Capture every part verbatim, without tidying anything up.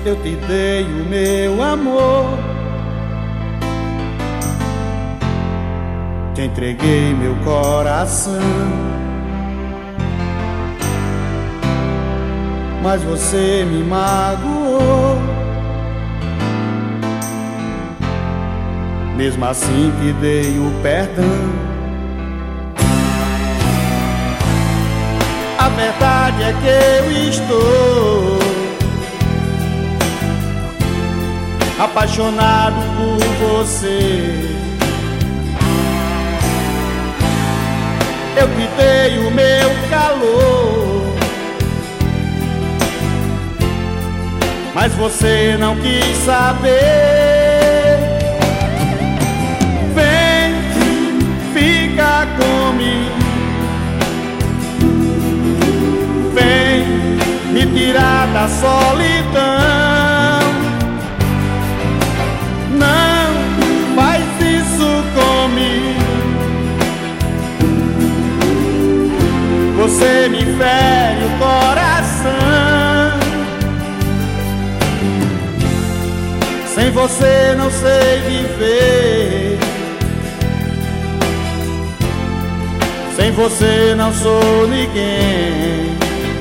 eu te dei o meu amor, te entreguei meu coração, mas você me magoou. Mesmo assim te dei o perdão. A verdade é que eu estou apaixonado por você. Eu te dei o meu calor, mas você não quis saber. Vem, fica comigo, vem me tirar da solidão. Não faz isso comigo, você me fere o coração. Sem você não sei viver, sem você não sou ninguém.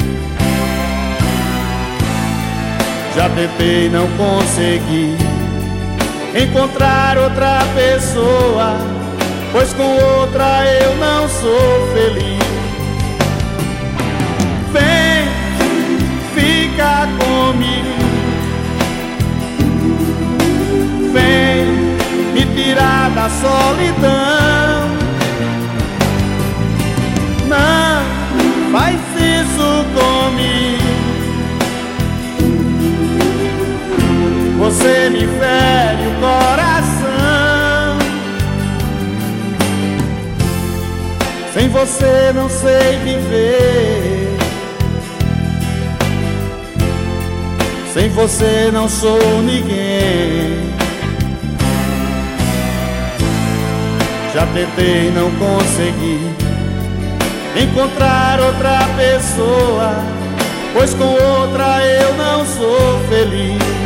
Já tentei, não consegui encontrar outra pessoa, pois com outra eu não sou feliz. Vem, fica comigo, vem me tirar da solidão. Não faz isso comigo, você me fere o coração. Sem você não sei viver, sem você não sou ninguém. Já tentei, não consegui encontrar outra pessoa, pois com outra eu não sou feliz.